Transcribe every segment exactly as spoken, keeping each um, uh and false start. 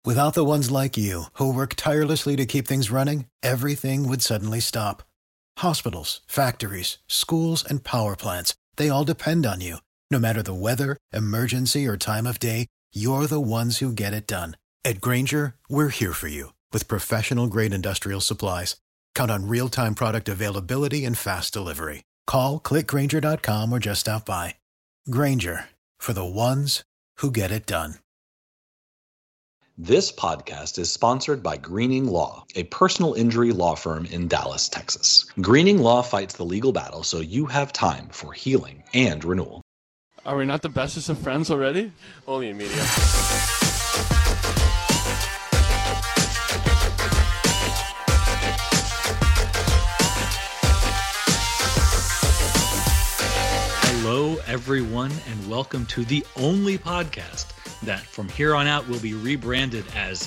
Without the ones like you, who work tirelessly to keep things running, everything would suddenly stop. Hospitals, factories, schools, and power plants, they all depend on you. No matter the weather, emergency, or time of day, you're the ones who get it done. At Grainger, we're here for you with professional-grade industrial supplies. Count on real-time product availability and fast delivery. Call, click Grainger dot com, or just stop by. Grainger, for the ones who get it done. This podcast is sponsored by Greening Law, a personal injury law firm in Dallas, Texas. Greening Law fights the legal battle so you have time for healing and renewal. Are we not the bestest of friends already? Only in media. Hello, everyone, and welcome to the only podcast that from here on out will be rebranded as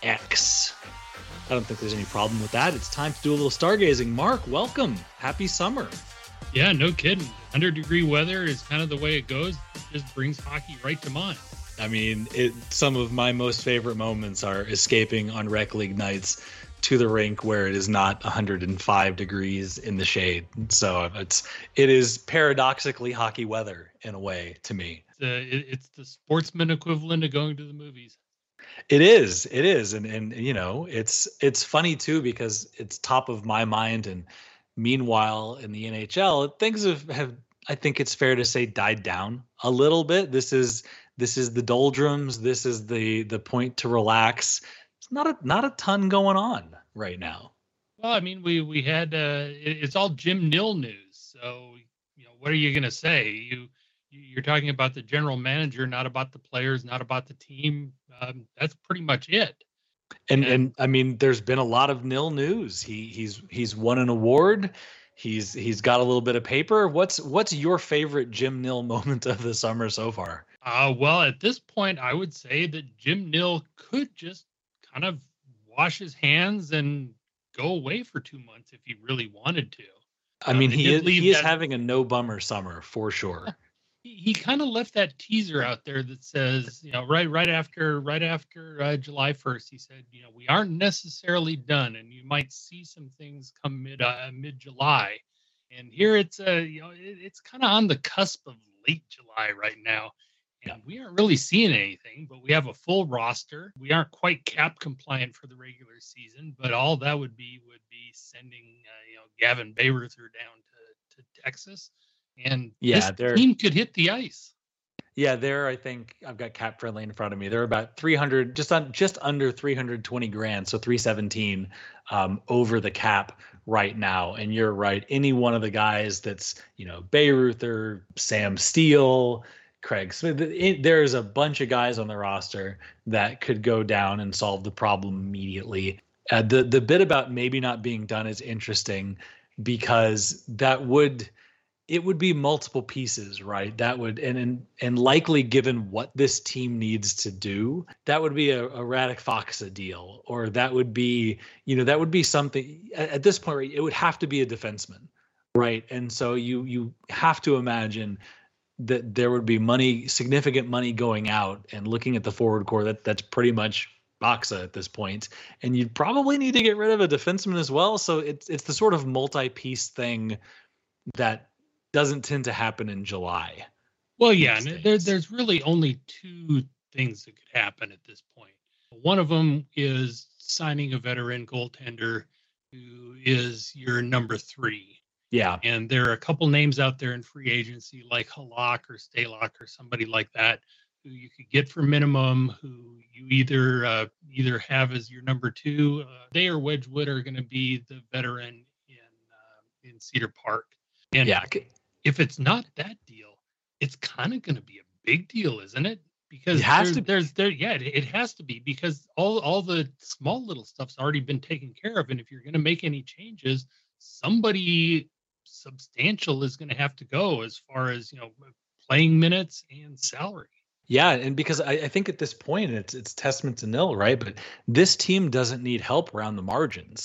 X. I don't think there's any problem with that. It's time to do a little stargazing. Mark, welcome. Happy summer. Yeah, no kidding. one hundred degree weather is kind of the way it goes. It just brings hockey right to mind. I mean, it, some of my most favorite moments are escaping on rec league nights to the rink where it is not one hundred five degrees in the shade. So it's it is paradoxically hockey weather in a way to me. It's, uh, it, it's the sportsman equivalent of going to the movies. It is. It is. And, and you know, it's it's funny, too, because it's top of my mind. And meanwhile, in the N H L, things have, have I think it's fair to say, died down a little bit. This is this is the doldrums. This is the the point to relax. It's not a not a ton going on right now. Well, I mean, we we had uh, it, it's all Jim Nill news. So, you know, what are you going to say? You you're talking about the general manager, not about the players, not about the team. Um, that's pretty much it. And, and and I mean, there's been a lot of Nill news. He he's he's won an award. He's he's got a little bit of paper. What's what's your favorite Jim Nill moment of the summer so far? Uh, well, at this point, I would say that Jim Nill could just kind of wash his hands and go away for two months if he really wanted to. I mean, um, he is he is that, having a no bummer summer for sure. He, he kind of left that teaser out there that says, you know, right right after right after uh, July first, he said, you know, we aren't necessarily done, and you might see some things come mid uh, mid July. And here it's uh, you know, it, it's kind of on the cusp of late July right now. And we aren't really seeing anything, but we have a full roster. We aren't quite cap compliant for the regular season, but all that would be would be sending uh, you know Gavin Bayreuther down to, to Texas, and yeah, this team could hit the ice. Yeah, there I think I've got cap friendly in front of me. They're about three hundred, just on just under three hundred twenty grand, so three seventeen um, over the cap right now. And you're right, any one of the guys that's you know Bayreuther, Sam Steele, Craig Smith, there's a bunch of guys on the roster that could go down and solve the problem immediately. Uh, the the bit about maybe not being done is interesting because that would it would be multiple pieces, right? That would and and, and likely given what this team needs to do, that would be a, a Radek Faksa deal, or that would be you know that would be something at, at this point. Right, it would have to be a defenseman, right? And so you you have to imagine that there would be money, significant money going out, and looking at the forward core, that that's pretty much Faksa at this point. And you'd probably need to get rid of a defenseman as well. So it's it's the sort of multi-piece thing that doesn't tend to happen in July. Well, yeah, and there, there's really only two things that could happen at this point. One of them is signing a veteran goaltender who is your number three. Yeah. And there are a couple names out there in free agency like Halak or Stalock or somebody like that who you could get for minimum, who you either uh, either have as your number two. Uh, they or Wedgwood are going to be the veteran in uh, in Cedar Park. And yeah. if it's not that deal, it's kind of going to be a big deal, isn't it? Because it has there's, to there's there yeah it, it has to be, because all all the small little stuff's already been taken care of, and if you're going to make any changes, somebody substantial is going to have to go as far as, you know, playing minutes and salary. Yeah, and because I, I think at this point it's it's testament to Nill, right? But this team doesn't need help around the margins.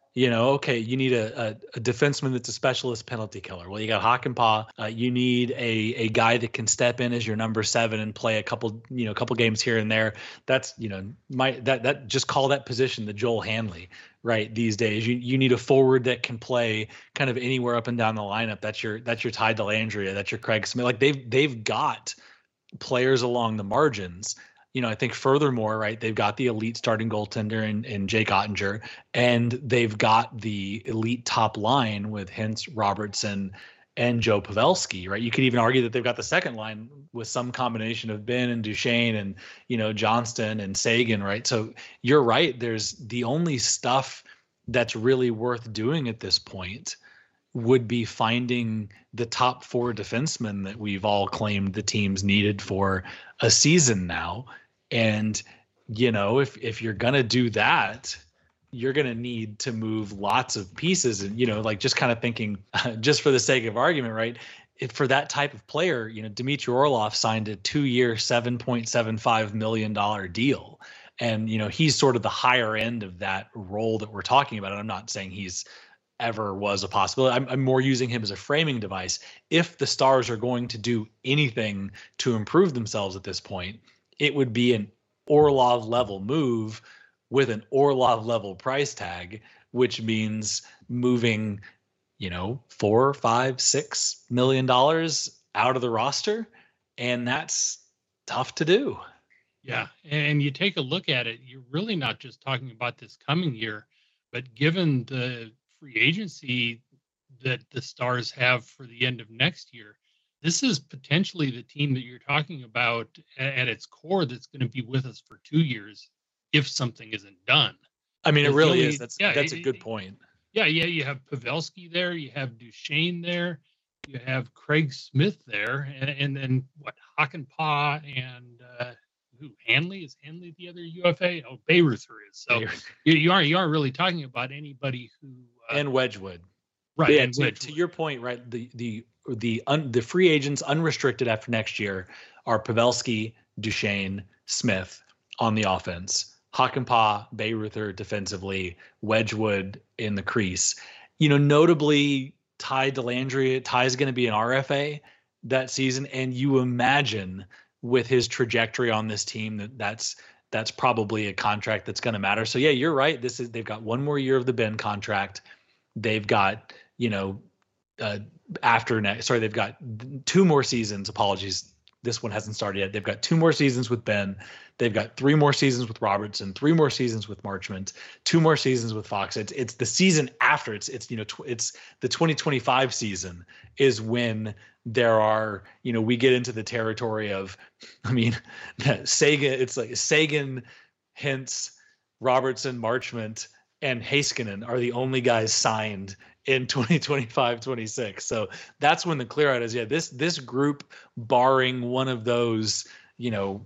You know, okay, you need a, a, a defenseman that's a specialist penalty killer. Well, you got Hakanpää. Uh, you need a a guy that can step in as your number seven and play a couple, you know, a couple games here and there. That's, you know, my that that just call that position the Joel Hanley, right? These days, you you need a forward that can play kind of anywhere up and down the lineup. That's your that's your Ty Dellandrea. That's your Craig Smith. Like they've they've got players along the margins. You know, I think furthermore, right, they've got the elite starting goaltender in, in Jake Ottinger, and they've got the elite top line with Hintz, Robertson, and Joe Pavelski, right? You could even argue that they've got the second line with some combination of Ben and Duchesne and, you know, Johnston and Sagan, right? So you're right. There's the only stuff that's really worth doing at this point would be finding the top four defensemen that we've all claimed the teams needed for a season now. And, you know, if, if you're going to do that, you're going to need to move lots of pieces. And, you know, like just kind of thinking uh, just for the sake of argument, right? If for that type of player, you know, Dmitry Orlov signed a two year, seven point seven five million dollars deal. And, you know, he's sort of the higher end of that role that we're talking about. And I'm not saying he's ever was a possibility. I'm, I'm more using him as a framing device. If the Stars are going to do anything to improve themselves at this point, it would be an Orlov level move with an Orlov level price tag, which means moving, you know, four, five, six million dollars out of the roster. And that's tough to do. Yeah. And you take a look at it, you're really not just talking about this coming year, but given the free agency that the Stars have for the end of next year, this is potentially the team that you're talking about at, at its core that's going to be with us for two years if something isn't done. I mean, it really only, is. That's yeah, that's it, a good point. Yeah, yeah. You have Pavelski there, you have Duchesne there, you have Craig Smith there, and, and then what, Hakanpää and uh, who Hanley is Hanley the other U F A? Oh, Bayreuther is. So you, you aren't you aren't really talking about anybody who uh, and Wedgwood, right? Yeah, and to, Wedgwood. to your point, right? The the the un, the free agents unrestricted after next year are Pavelski, Duchesne, Smith on the offense, Hakanpää, Bayreuther defensively, Wedgwood in the crease. You know, notably Ty Dellandrea. Ty's going to be an R F A that season, and you imagine with his trajectory on this team that that's that's probably a contract that's going to matter. So yeah, you're right. This is they've got one more year of the Ben contract. They've got, you know, uh, after next, sorry, they've got two more seasons. Apologies. This one hasn't started yet. They've got two more seasons with Ben. They've got three more seasons with Robertson, three more seasons with Marchment, two more seasons with Fox. It's it's the season after. It's it's you know tw- it's the twenty twenty-five season is when there are, you know, we get into the territory of, I mean, Sagan. It's like Sagan, Hintz, Robertson, Marchment, and Heiskanen are the only guys signed in twenty twenty-five twenty-six. So that's when the clear out is, yeah, this this group, barring one of those, you know,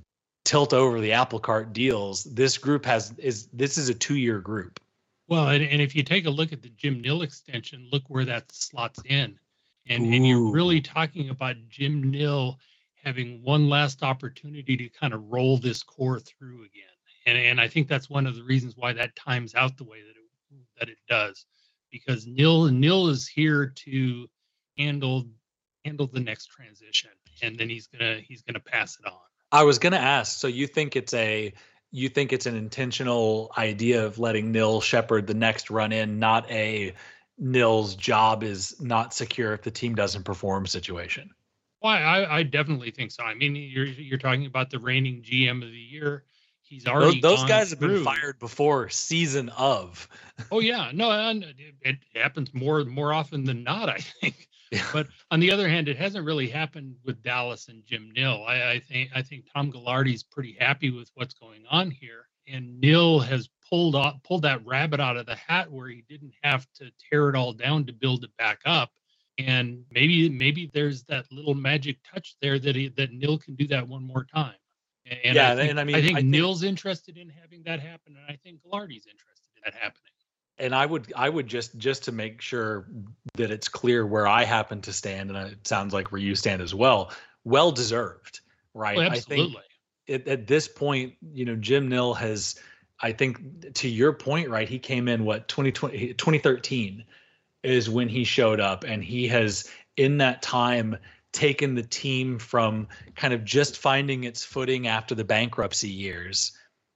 tilt over the apple cart deals, this group has is this is a two-year group. Well, and, and if you take a look at the Jim Nill extension, look where that slots in. And, and you're really talking about Jim Nill having one last opportunity to kind of roll this core through again. And and I think that's one of the reasons why that times out the way that it that it does, because Nill Nill is here to handle handle the next transition, and then he's gonna he's gonna pass it on. I was gonna ask, so you think it's a you think it's an intentional idea of letting Nill shepherd the next run in, not a Nill's job is not secure if the team doesn't perform situation? Well, I, I definitely think so. I mean, you're you're talking about the reigning G M of the year. He's already those, those guys through. have been fired before season of. Oh yeah, no, and it, it happens more more often than not, I think. Yeah. But on the other hand, it hasn't really happened with Dallas and Jim Nill. I, I think I think Tom Ghilardi's pretty happy with what's going on here, and Nill has pulled off, pulled that rabbit out of the hat where he didn't have to tear it all down to build it back up. And maybe maybe there's that little magic touch there that he, that Nill can do that one more time. And yeah, I think, and I mean, I think I think, Nill's interested in having that happen, and I think Ghilardi's interested in that happening. And I would, I would just, just to make sure that it's clear where I happen to stand, and it sounds like where you stand as well. Well deserved, right? Oh, absolutely. I think at, at this point, you know, Jim Nill has I think to your point, right, he came in, what, twenty twenty, twenty thirteen is when he showed up, and he has in that time taken the team from kind of just finding its footing after the bankruptcy years,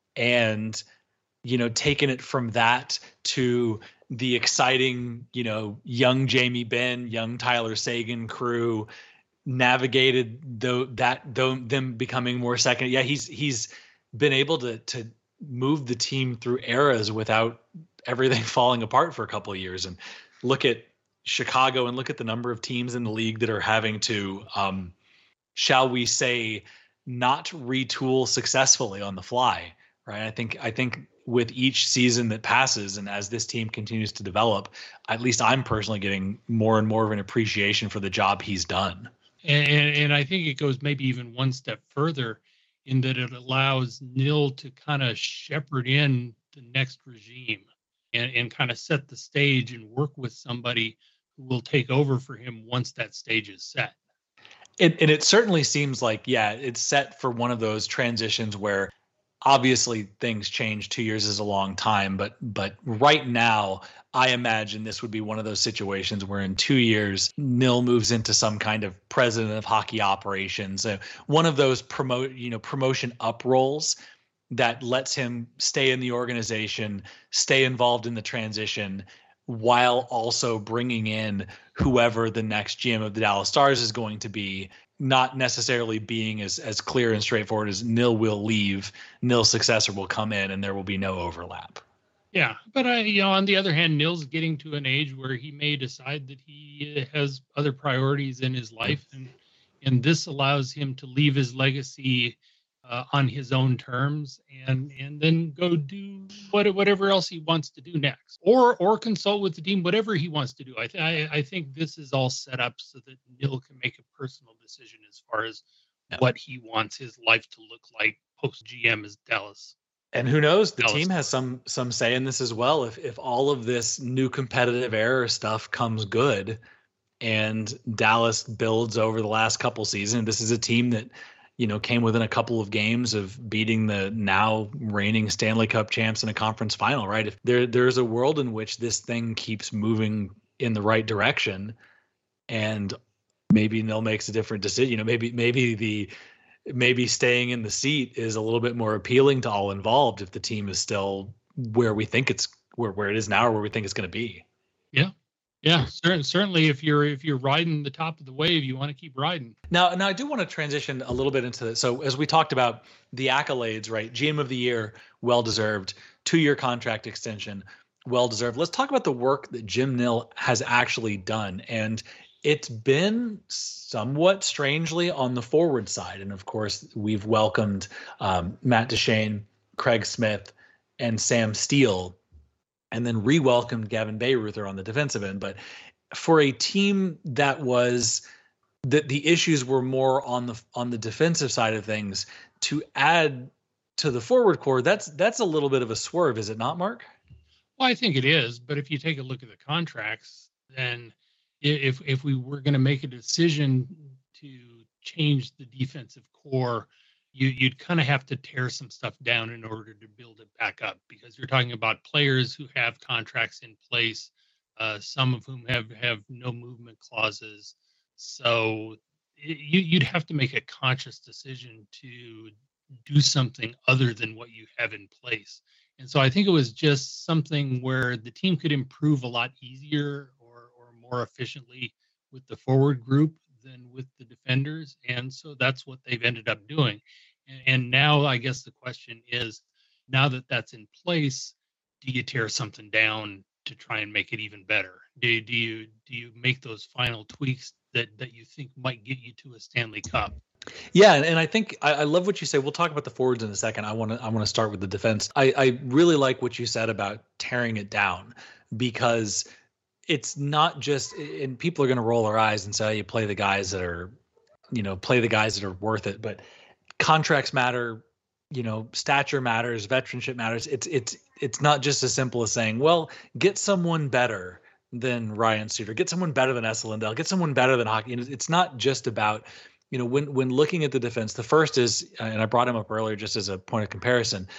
and, you know, taken it from that to the exciting, you know, young Jamie Benn, young Tyler Seguin crew, navigated though that though them becoming more second. Yeah, he's he's been able to to move the team through eras without everything falling apart for a couple of years. And look at Chicago, and look at the number of teams in the league that are having to, um, shall we say, not retool successfully on the fly, right? I think I think with each season that passes, and as this team continues to develop, at least I'm personally getting more and more of an appreciation for the job he's done. And, and I think it goes maybe even one step further in that it allows Nil to kind of shepherd in the next regime and, and kind of set the stage and work with somebody who will take over for him once that stage is set. It, and it certainly seems like, yeah, it's set for one of those transitions where obviously things change. Two years is a long time, but but right now, I imagine this would be one of those situations where in two years, Nil moves into some kind of president of hockey operations, uh, one of those promote, you know, promotion up roles that lets him stay in the organization, stay involved in the transition, while also bringing in whoever the next G M of the Dallas Stars is going to be, not necessarily being as as clear and straightforward as Nil will leave, Nil's successor will come in, and there will be no overlap. Yeah, but I, you know, on the other hand, Nil's getting to an age where he may decide that he has other priorities in his life, and and this allows him to leave his legacy uh, on his own terms, and and then go do what, whatever else he wants to do next, or or consult with the team, whatever he wants to do. I th- I, I think this is all set up so that Nil can make a personal decision as far as yeah. what he wants his life to look like post G M as Dallas. And who knows, the Dallas team has some some say in this as well. If if all of this new competitive era stuff comes good, and Dallas builds over the last couple seasons, this is a team that, you know, came within a couple of games of beating the now reigning Stanley Cup champs in a conference final, right? If there there's a world in which this thing keeps moving in the right direction, and maybe Nil makes a different decision, you know, maybe maybe the maybe staying in the seat is a little bit more appealing to all involved if the team is still where we think it's where, where it is now, or where we think it's going to be. Yeah. Yeah, certainly. Certainly, if you're if you're riding the top of the wave, you want to keep riding. Now, now I do want to transition a little bit into this. So, as we talked about the accolades, right? G M of the year, well deserved. Two-year contract extension, well deserved. Let's talk about the work that Jim Nill has actually done, and it's been somewhat strangely on the forward side. And of course, we've welcomed um, Matt Duchene, Craig Smith, and Sam Steele, and then re-welcomed Gavin Bayreuther on the defensive end. But for a team that was that the issues were more on the on the defensive side of things, to add to the forward core, that's that's a little bit of a swerve, is it not, Mark? Well, I think it is. But if you take a look at the contracts, then if if we were going to make a decision to change the defensive core, you, you'd kind of have to tear some stuff down in order to build it back up, because you're talking about players who have contracts in place, uh, some of whom have, have no movement clauses. So you, you'd have to make a conscious decision to do something other than what you have in place. And so I think it was just something where the team could improve a lot easier or, or more efficiently with the forward group than with the defenders. And so that's what they've ended up doing. And, and now I guess the question is, now that that's in place, do you tear something down to try and make it even better? Do, do you do you make those final tweaks that, that you think might get you to a Stanley Cup? Yeah, and, and I think I, I love what you say. We'll talk about the forwards in a second. I want to I want to start with the defense. I, I really like what you said about tearing it down, because it's not just, and people are going to roll their eyes and say, you play the guys that are, you know, play the guys that are worth it. But contracts matter, you know, stature matters, veteranship matters. It's it's it's not just as simple as saying, well, get someone better than Ryan Suter, get someone better than Esa Lindell, get someone better than hockey. And it's not just about, you know, when when looking at the defense, the first is, and I brought him up earlier just as a point of comparison,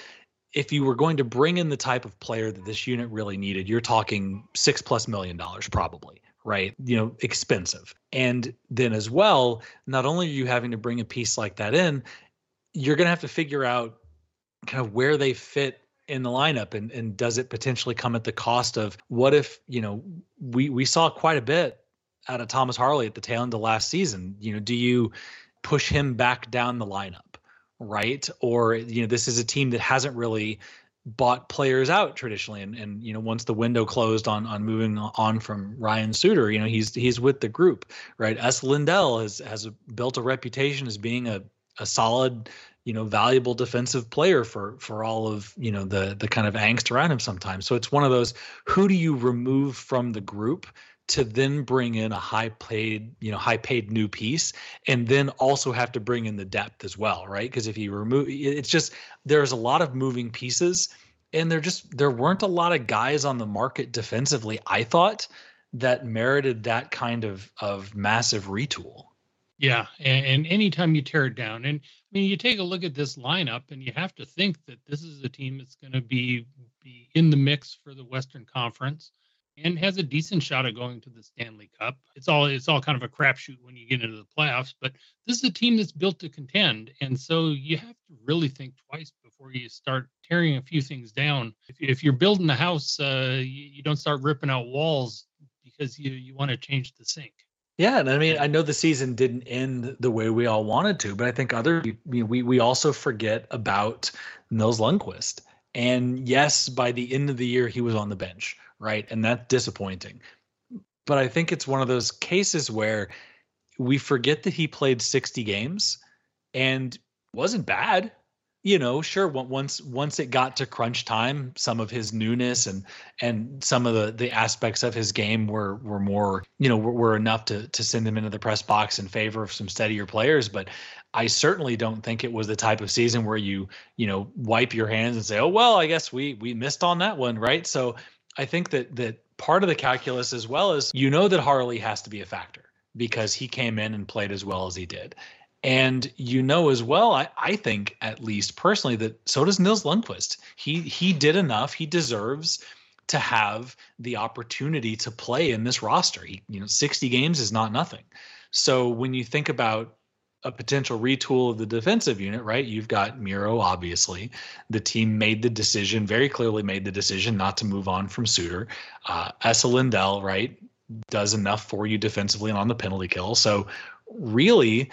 if you were going to bring in the type of player that this unit really needed, you're talking six plus million dollars probably, right? You know, expensive. And then as well, not only are you having to bring a piece like that in, you're going to have to figure out kind of where they fit in the lineup, and, and does it potentially come at the cost of, what if, you know, we, we saw quite a bit out of Thomas Harley at the tail end of last season. You know, do you push him back down the lineup? Right. Or, you know, this is a team that hasn't really bought players out traditionally. And, and, you know, once the window closed on, on moving on from Ryan Suter, you know, he's, he's with the group, right? Esa Lindell has, has a, built a reputation as being a, a solid, you know, valuable defensive player for, for all of, you know, the, the kind of angst around him sometimes. So it's one of those, who do you remove from the group to then bring in a high paid, you know, high paid new piece, and then also have to bring in the depth as well, right? Because if you remove, it's just, there's a lot of moving pieces, and there just, there weren't a lot of guys on the market defensively, I thought, that merited that kind of, of massive retool. Yeah. And, and anytime you tear it down, and I mean, you take a look at this lineup and you have to think that this is a team that's going to be, be in the mix for the Western Conference, and has a decent shot at going to the Stanley Cup. It's all it's all kind of a crapshoot when you get into the playoffs, but this is a team that's built to contend, and so you have to really think twice before you start tearing a few things down. If, if you're building a house, uh, you, you don't start ripping out walls because you you want to change the sink. Yeah, and I mean, I know the season didn't end the way we all wanted to, but I think other you know, we we also forget about Nils Lundkvist. And yes, by the end of the year, he was on the bench. Right. And that's disappointing. But I think it's one of those cases where we forget that he played sixty games and wasn't bad. You know, sure, once once it got to crunch time, some of his newness and and some of the the aspects of his game were were more, you know, were, were enough to to send him into the press box in favor of some steadier players. But I certainly don't think it was the type of season where you, you know, wipe your hands and say, oh, well, I guess we we missed on that one. Right. So I think that that part of the calculus as well is, you know, that Harley has to be a factor because he came in and played as well as he did. And you know as well, I, I think, at least personally, that so does Nils Lundkvist. He he did enough. He deserves to have the opportunity to play in this roster. He, you know, sixty games is not nothing. So when you think about a potential retool of the defensive unit, right? You've got Miro, obviously. The team made the decision, very clearly made the decision not to move on from Suter. Uh, Esa Lindell, right, does enough for you defensively and on the penalty kill. So really,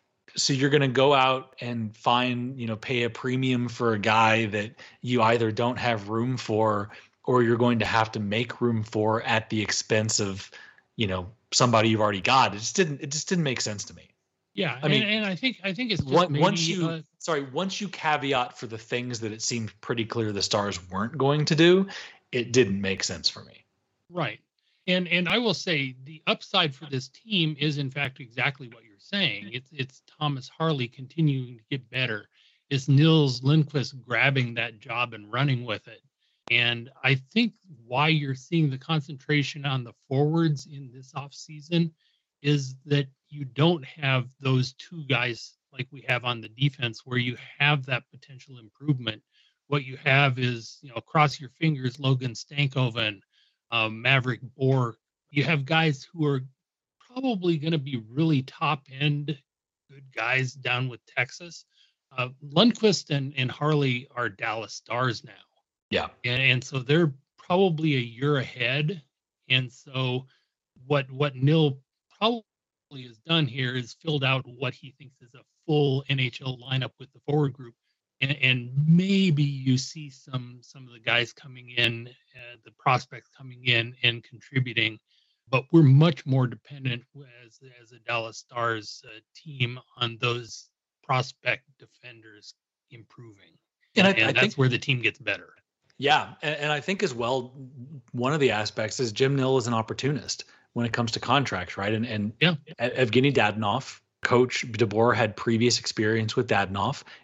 so you're going to go out and find, you know, pay a premium for a guy that you either don't have room for, or you're going to have to make room for at the expense of, you know, somebody you've already got. It just didn't, it just didn't make sense to me. Yeah, I mean, and, and I think I think it's just once, maybe, once you uh, sorry, once you caveat for the things that it seemed pretty clear the Stars weren't going to do, it didn't make sense for me. Right, and and I will say the upside for this team is in fact exactly what you're saying. It's it's Thomas Harley continuing to get better. It's Nils Lundkvist grabbing that job and running with it. And I think why you're seeing the concentration on the forwards in this offseason is that you don't have those two guys like we have on the defense where you have that potential improvement. What you have is, you know, cross your fingers, Logan Stankoven, um, Maverick Bourque. You have guys who are probably going to be really top end good guys down with Texas. Uh, Lundkvist and, and Harley are Dallas Stars now. Yeah. And, and so they're probably a year ahead. And so what what Nil probably has done here is filled out what he thinks is a full N H L lineup with the forward group. And, and maybe you see some some of the guys coming in, uh, the prospects coming in and contributing. But we're much more dependent as, as a Dallas Stars uh, team on those prospect defenders improving. And, and, I, and I that's think, where the team gets better. Yeah. And, and I think as well, one of the aspects is Jim Nill is an opportunist when it comes to contracts, right? And and yeah. Evgeny Dadonov, Coach DeBoer had previous experience with Dadonov,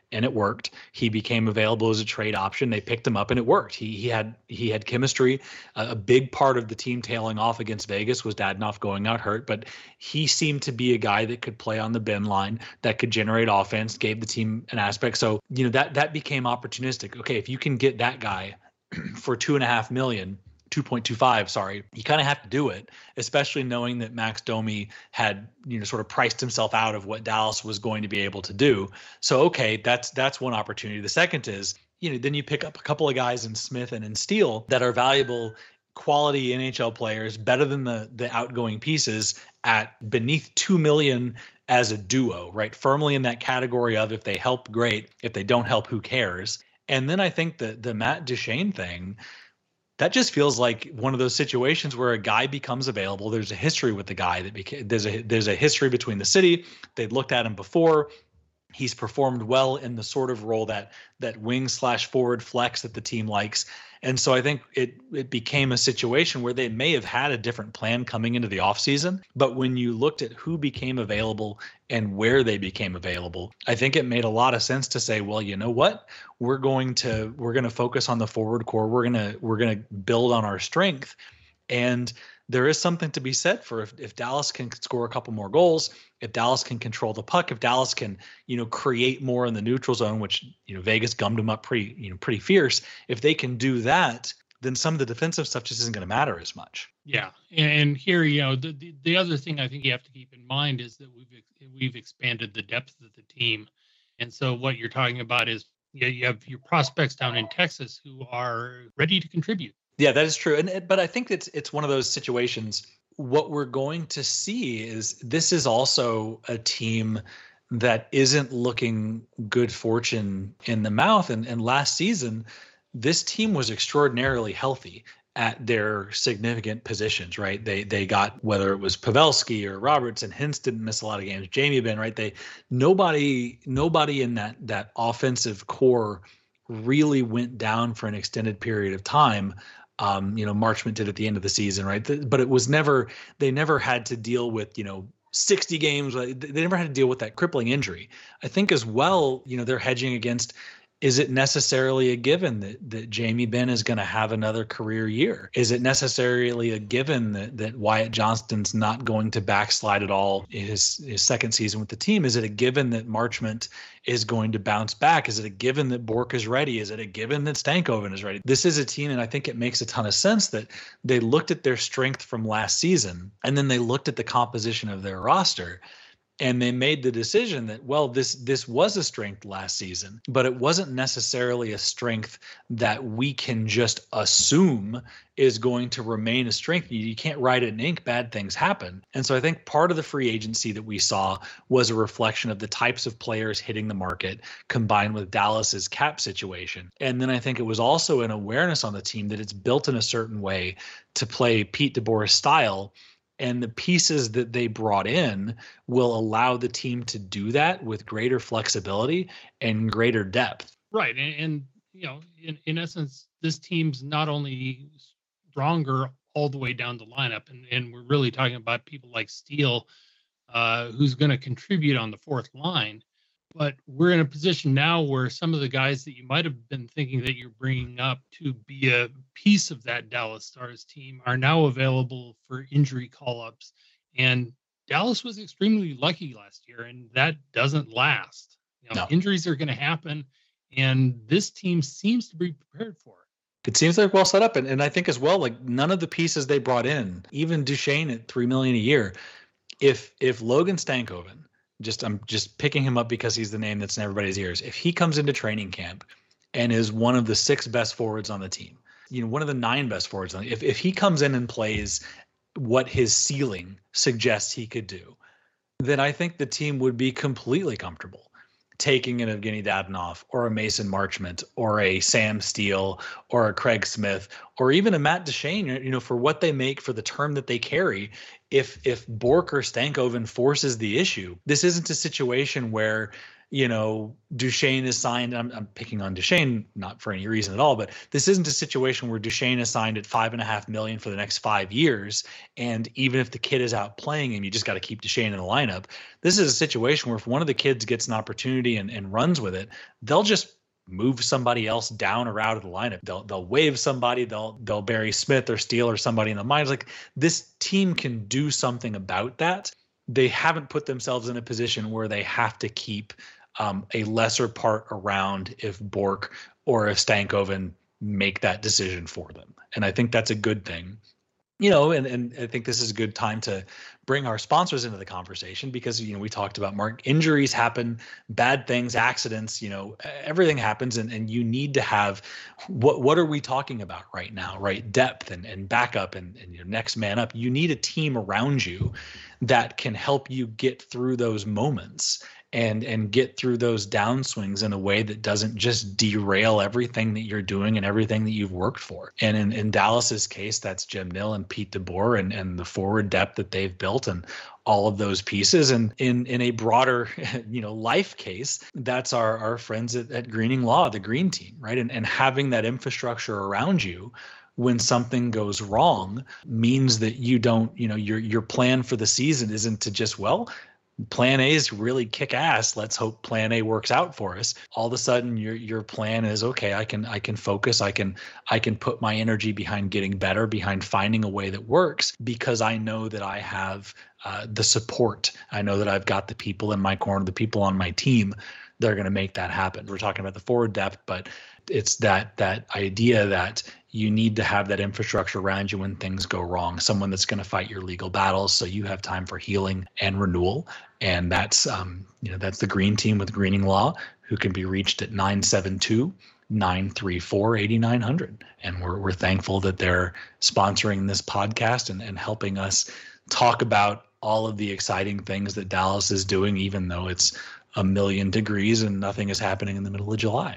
and it worked. He became available as a trade option. They picked him up and it worked. He he had he had chemistry. Uh, a big part of the team tailing off against Vegas was Dadonov going out hurt, but he seemed to be a guy that could play on the bin line, that could generate offense, gave the team an aspect. So, you know, that that became opportunistic. Okay, if you can get that guy for two and a half million, two point two five, sorry, you kind of have to do it, especially knowing that Max Domi had, you know, sort of priced himself out of what Dallas was going to be able to do. So, okay, that's that's one opportunity. The second is, you know, then you pick up a couple of guys in Smith and in Steele that are valuable, quality N H L players, better than the the outgoing pieces at beneath two million as a duo, right? Firmly in that category of if they help, great. If they don't help, who cares? And then I think the the Matt Duchene thing, that just feels like one of those situations where a guy becomes available. There's a history with the guy that became, there's a there's a history between the city. They'd looked at him before. He's performed well in the sort of role that that wing slash forward flex that the team likes. And so I think it it became a situation where they may have had a different plan coming into the offseason. But when you looked at who became available and where they became available, I think it made a lot of sense to say, well, you know what? We're going to we're going to focus on the forward core. We're going to we're going to build on our strength. And there is something to be said for if, if Dallas can score a couple more goals, if Dallas can control the puck, if Dallas can, you know, create more in the neutral zone, which, you know, Vegas gummed them up pretty, you know, pretty fierce. If they can do that, then some of the defensive stuff just isn't going to matter as much. Yeah. And here, you know, the, the, the other thing I think you have to keep in mind is that we've, we've expanded the depth of the team. And so what you're talking about is, you know, you have your prospects down in Texas who are ready to contribute. Yeah, that is true. And but I think it's it's one of those situations. What we're going to see is this is also a team that isn't looking good fortune in the mouth. And, and last season, this team was extraordinarily healthy at their significant positions, right? They they got, whether it was Pavelski or Roberts, and Hintz didn't miss a lot of games. Jamie Ben, right? They nobody nobody in that that offensive core really went down for an extended period of time. Um, you know, Marchment did at the end of the season, right? But it was never, they never had to deal with, you know, sixty games. They never had to deal with that crippling injury. I think as well, you know, they're hedging against, is it necessarily a given that, that Jamie Benn is going to have another career year? Is it necessarily a given that, that Wyatt Johnston's not going to backslide at all his, his second season with the team? Is it a given that Marchment is going to bounce back? Is it a given that Bourque is ready? Is it a given that Stankoven is ready? This is a team, and I think it makes a ton of sense that they looked at their strength from last season, and then they looked at the composition of their roster, and they made the decision that, well, this this was a strength last season, but it wasn't necessarily a strength that we can just assume is going to remain a strength. You, you can't write it in ink. Bad things happen. And so I think part of the free agency that we saw was a reflection of the types of players hitting the market combined with Dallas's cap situation. And then I think it was also an awareness on the team that it's built in a certain way to play Pete DeBoer's style. And the pieces that they brought in will allow the team to do that with greater flexibility and greater depth. Right. And, and you know, in, in essence, this team's not only stronger all the way down the lineup, and, and we're really talking about people like Steele, uh, who's going to contribute on the fourth line. But we're in a position now where some of the guys that you might have been thinking that you're bringing up to be a piece of that Dallas Stars team are now available for injury call-ups. And Dallas was extremely lucky last year, and that doesn't last. You know, No. Injuries are going to happen, and this team seems to be prepared for it. It seems like well set up. And, and I think as well, like none of the pieces they brought in, even Duchene at three million dollars a year, if if Logan Stankoven, Just I'm just picking him up because he's the name that's in everybody's ears. If he comes into training camp and is one of the six best forwards on the team, you know, one of the nine best forwards on, if if he comes in and plays what his ceiling suggests he could do, then I think the team would be completely comfortable taking an Evgeny Dadonov or a Mason Marchment or a Sam Steele or a Craig Smith or even a Matt Duchene, you know, for what they make for the term that they carry. If if Bourque or Stankoven forces the issue, this isn't a situation where you know, Duchesne is signed. I'm, I'm picking on Duchesne, not for any reason at all, but this isn't a situation where Duchesne is signed at five and a half million for the next five years. And even if the kid is out playing him, you just got to keep Duchesne in the lineup. This is a situation where if one of the kids gets an opportunity and, and runs with it, they'll just move somebody else down or out of the lineup. They'll they'll waive somebody. They'll they'll Barry Smith or Steele or somebody in the minors. Like, this team can do something about that. They haven't put themselves in a position where they have to keep um, a lesser part around if Bourque or if Stankoven make that decision for them. And I think that's a good thing. You know, and, and I think this is a good time to bring our sponsors into the conversation because, you know, we talked about, Mark, injuries happen, bad things, accidents, you know, everything happens. And, and you need to have, what what are we talking about right now, right? Depth and, and backup and, and your next man up. You need a team around you that can help you get through those moments and and get through those downswings in a way that doesn't just derail everything that you're doing and everything that you've worked for. And in, in Dallas's case, that's Jim Nill and Pete DeBoer and, and the forward depth that they've built and all of those pieces. And in in a broader, you know, life case, that's our our friends at, at Greening Law, the Green Team, right? And and having that infrastructure around you when something goes wrong means that you don't, you know, your your plan for the season isn't to just, well, plan A is really kick ass. Let's hope plan A works out for us. All of a sudden your your plan is, okay, I can I can focus. I can I can put my energy behind getting better, behind finding a way that works, because I know that I have uh, the support. I know that I've got the people in my corner, the people on my team that are going to make that happen. We're talking about the forward depth, but it's that that idea that you need to have that infrastructure around you when things go wrong, someone that's going to fight your legal battles so you have time for healing and renewal. And that's, um, you know, that's the Green Team with Greening Law, who can be reached at nine seven two, nine three four, eight nine zero zero. And we're we're thankful that they're sponsoring this podcast and, and helping us talk about all of the exciting things that Dallas is doing, even though it's a million degrees and nothing is happening in the middle of July.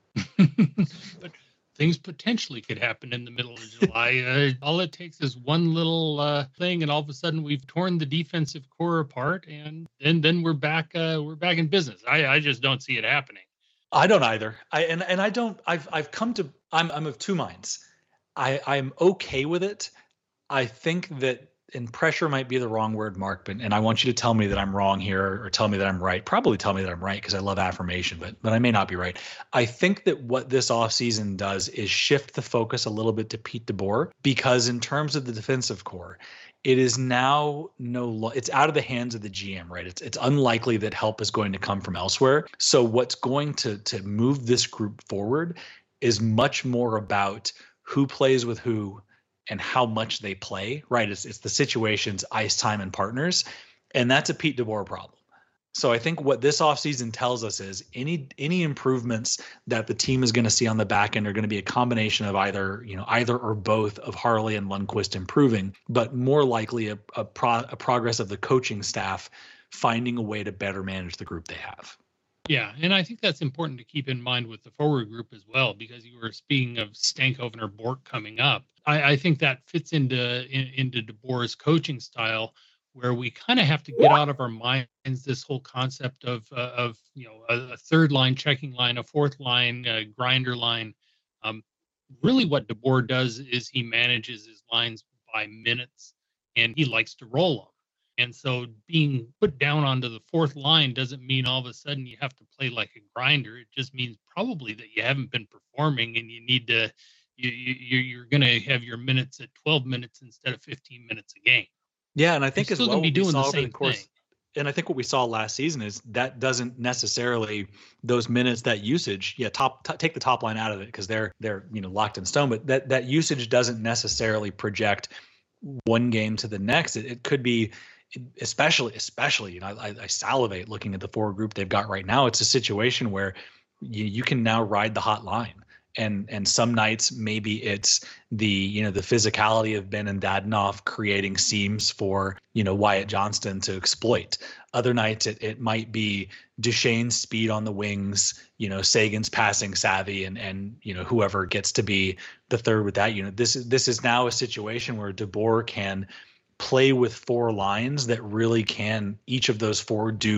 But things potentially could happen in the middle of July. Uh, all it takes is one little uh, thing, and all of a sudden we've torn the defensive core apart, and then then we're back. Uh, we're back in business. I, I just don't see it happening. I don't either. I and and I don't. I've I've come to. I'm I'm of two minds. I I'm okay with it. I think that. And pressure might be the wrong word, Mark, but and I want you to tell me that I'm wrong here or tell me that I'm right. Probably tell me that I'm right because I love affirmation, but but I may not be right. I think that what this offseason does is shift the focus a little bit to Pete DeBoer, because in terms of the defensive core, it is now no it's out of the hands of the G M, right? It's it's unlikely that help is going to come from elsewhere. So what's going to to move this group forward is much more about who plays with who and how much they play, right? It's it's the situations, ice time, and partners. And that's a Pete DeBoer problem. So I think what this offseason tells us is any any improvements that the team is going to see on the back end are going to be a combination of either, you know, either or both of Harley and Lundqvist improving, but more likely a, a, pro, a progress of the coaching staff finding a way to better manage the group they have. Yeah, and I think that's important to keep in mind with the forward group as well, because you were speaking of Stankoven or Bourque coming up. I, I think that fits into in, into DeBoer's coaching style, where we kind of have to get out of our minds this whole concept of uh, of you know a, a third line checking line, a fourth line a grinder line. Um, really, what DeBoer does is he manages his lines by minutes, and he likes to roll them. And so being put down onto the fourth line doesn't mean all of a sudden you have to play like a grinder. It just means probably that you haven't been performing, and you need to, you, you, you're going to have your minutes at twelve minutes instead of fifteen minutes a game. Yeah, and I think you're as still well, going to be doing the same the course, thing. And I think what we saw last season is that doesn't necessarily those minutes, that usage. Yeah, top, top take the top line out of it because they're they're you know locked in stone. But that that usage doesn't necessarily project one game to the next. It, it could be. Especially, especially, you know, I, I salivate looking at the forward group they've got right now. It's a situation where you, you can now ride the hot line, and and some nights maybe it's the you know the physicality of Ben and Dadonov creating seams for you know Wyatt Johnston to exploit. Other nights it it might be Duchesne's speed on the wings, you know Sagan's passing savvy, and and you know whoever gets to be the third with that unit. This is this is now a situation where DeBoer can play with four lines that really can each of those four do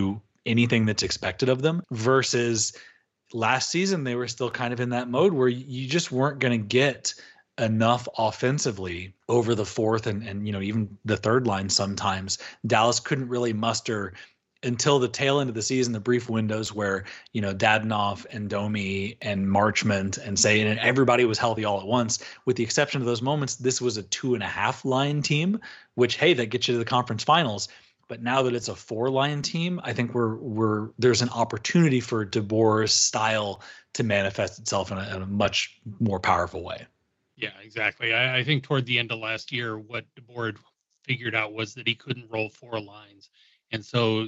anything that's expected of them, versus last season they were still kind of in that mode where you just weren't going to get enough offensively over the fourth and, and, you know, even the third line. Sometimes Dallas couldn't really muster until the tail end of the season, the brief windows where, you know, Dadonov and Domi and Marchment and say, and everybody was healthy all at once, with the exception of those moments. This was a two and a half line team, which, hey, that gets you to the conference finals. But now that it's a four line team, I think we're, we're, there's an opportunity for DeBoer's style to manifest itself in a, in a much more powerful way. Yeah, exactly. I, I think toward the end of last year, what DeBoer figured out was that he couldn't roll four lines. And so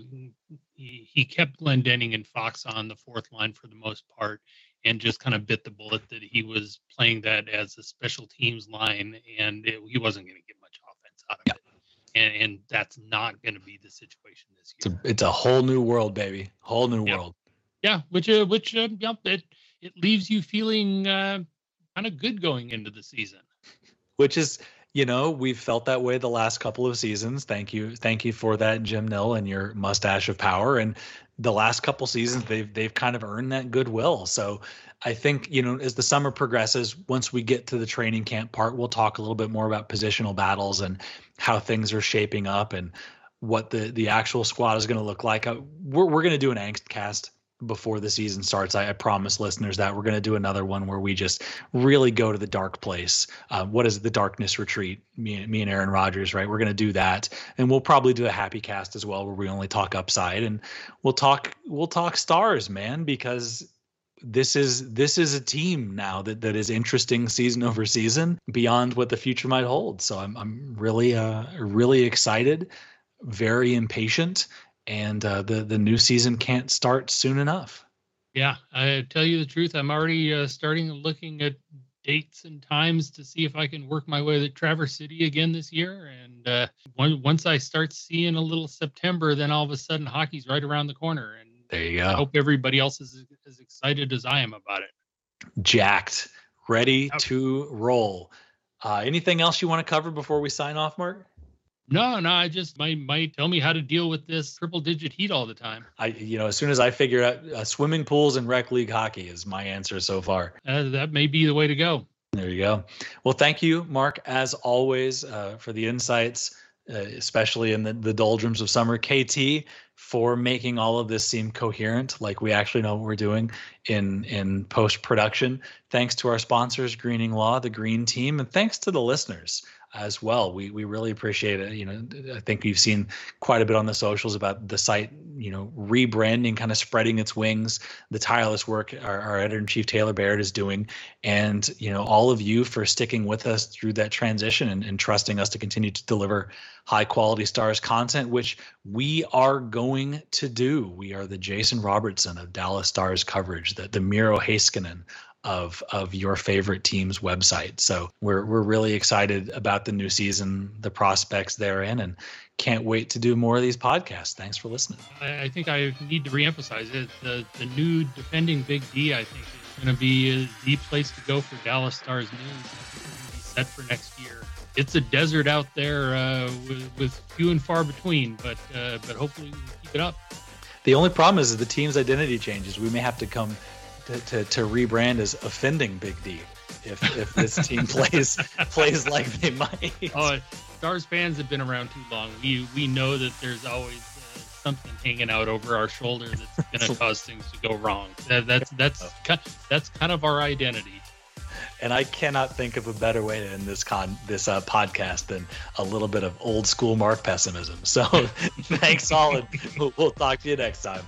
he, he kept Glendening and Fox on the fourth line for the most part, and just kind of bit the bullet that he was playing that as a special teams line, and it, he wasn't going to get much offense out of yeah. it. And, and that's not going to be the situation this year. It's a, it's a whole new world, baby. Whole new yeah. world. Yeah, which uh, which uh, yeah, it it leaves you feeling uh, kind of good going into the season. Which is, you know, we've felt that way the last couple of seasons. Thank you, thank you for that, Jim Nill, and your mustache of power. And the last couple seasons, they've they've kind of earned that goodwill. So I think, you know, as the summer progresses, once we get to the training camp part, we'll talk a little bit more about positional battles and how things are shaping up and what the the actual squad is going to look like. We're we're going to do an angst cast before the season starts. I, I promise listeners that we're going to do another one where we just really go to the dark place. Uh, what is it? The darkness retreat? Me, me and Aaron Rodgers, right? We're going to do that, and we'll probably do a happy cast as well, where we only talk upside, and we'll talk we'll talk stars, man, because this is this is a team now that that is interesting season over season beyond what the future might hold. So I'm I'm really uh really excited, very impatient. And uh, the the new season can't start soon enough. Yeah, I tell you the truth, I'm already uh, starting looking at dates and times to see if I can work my way to Traverse City again this year. And uh, one, once I start seeing a little September, then all of a sudden hockey's right around the corner. And there you go. I hope everybody else is as excited as I am about it. Jacked, ready Okay. to roll. Uh, anything else you want to cover before we sign off, Mark? No, no, I just might might tell me how to deal with this triple digit heat all the time. I, you know, as soon as I figure out uh, swimming pools and rec league hockey is my answer so far. Uh, that may be the way to go. There you go. Well, thank you, Mark, as always, uh, for the insights, uh, especially in the, the doldrums of summer. K T, for making all of this seem coherent, like we actually know what we're doing in in post production. Thanks to our sponsors, Greening Law, the Green Team, and thanks to the listeners as well. We we really appreciate it. You know, I think we've seen quite a bit on the socials about the site, you know, rebranding, kind of spreading its wings, the tireless work our, our editor-in-chief Taylor Barrett is doing, and, you know, all of you for sticking with us through that transition and, and trusting us to continue to deliver high quality Stars content, which we are going to do. We are the Jason Robertson of Dallas Stars coverage, the, the Miro Heiskanen of of your favorite team's website. So we're we're really excited about the new season, the prospects therein, and can't wait to do more of these podcasts. Thanks for listening. I, I think I need to reemphasize it. The the new defending Big D, I think, is going to be uh, the place to go for Dallas Stars news. I think we're going to be set for next year. It's a desert out there uh, with, with few and far between, but uh, but hopefully we can keep it up. The only problem is the team's identity changes. We may have to come to, to, to rebrand as offending Big D if if this team plays plays like they might. Oh, Stars fans have been around too long. We we know that there's always uh, something hanging out over our shoulder that's going to cause things to go wrong. That, that's that's that's kind of our identity. And I cannot think of a better way to end this con this uh, podcast than a little bit of old school Mark pessimism. So thanks, all, and we'll, we'll talk to you next time.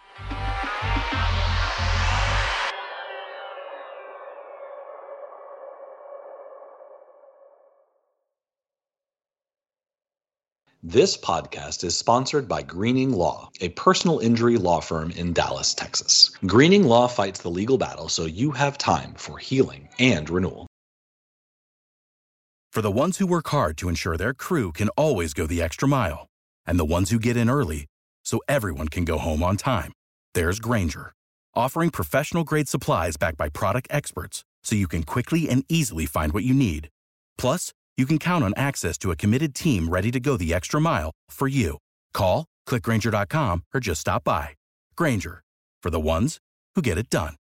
This podcast is sponsored by Greening Law, a personal injury law firm in Dallas, Texas. Greening Law fights the legal battle so you have time for healing and renewal. For the ones who work hard to ensure their crew can always go the extra mile, and the ones who get in early so everyone can go home on time, there's Grainger, offering professional-grade supplies backed by product experts so you can quickly and easily find what you need. Plus, you can count on access to a committed team ready to go the extra mile for you. Call, click Grainger dot com, or just stop by. Grainger, for the ones who get it done.